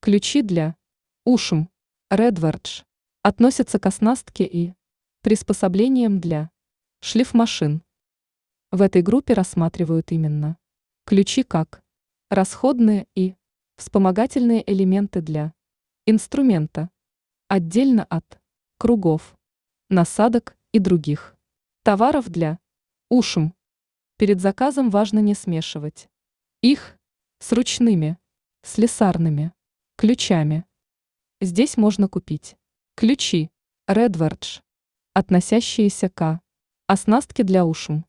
Ключи для ушем Redverge относятся к оснастке и приспособлениям для шлифмашин. В этой группе рассматривают именно ключи как расходные и вспомогательные элементы для инструмента, отдельно от кругов, насадок и других товаров для ушем. Перед заказом важно не смешивать их с ручными, слесарными ключами. Здесь можно купить ключи Redverge, относящиеся к оснастке для ушем,